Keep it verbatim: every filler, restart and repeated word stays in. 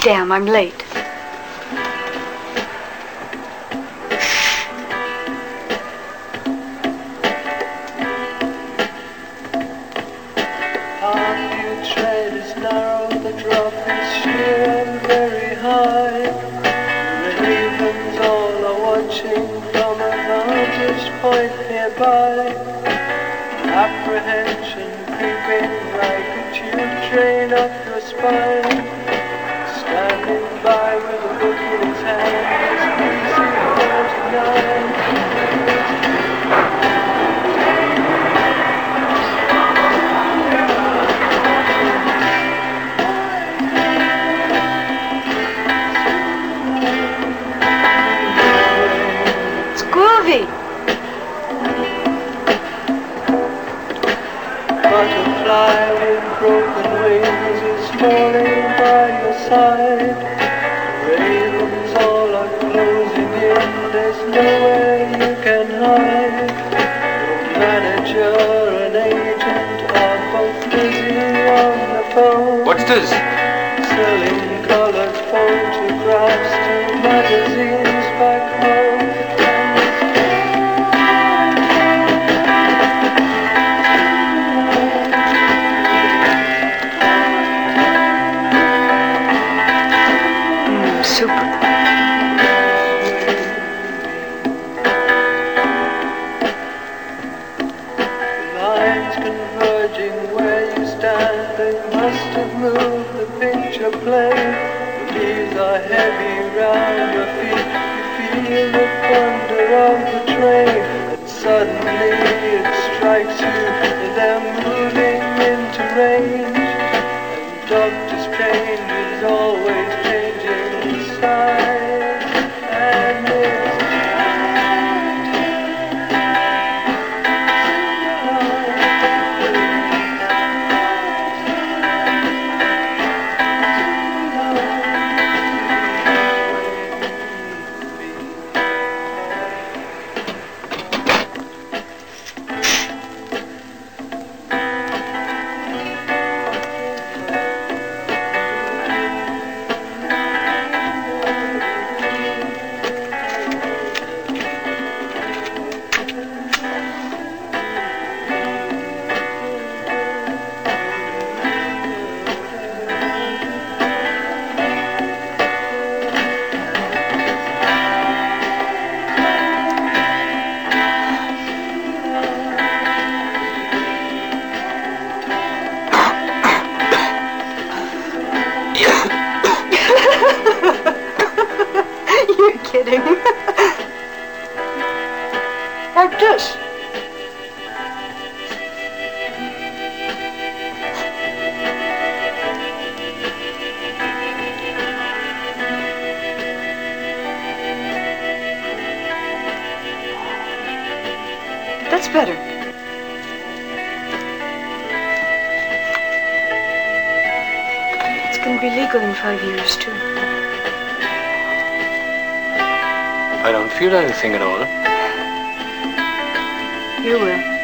Damn, I'm late. Apprehension creeping like a tube train up your spine. Standing by with a book in his hand, his P C thirty-nine. It's groovy. Butterfly with broken wings is falling by your side. Ravens all are closing in, there's nowhere you can hide. Your manager and agent are both busy on the phone. What's this? Selling colored photographs to magazines back home. Super. Lines converging where you stand, they must have moved the picture plane. These are heavy round your feet, you feel the thunder of the train. And suddenly it strikes you that they're moving into range. And Doctor Strange is always changing size, and it's You're kidding. Like this. That's better. It's going to be legal in five years, too. I don't feel anything at all. You will.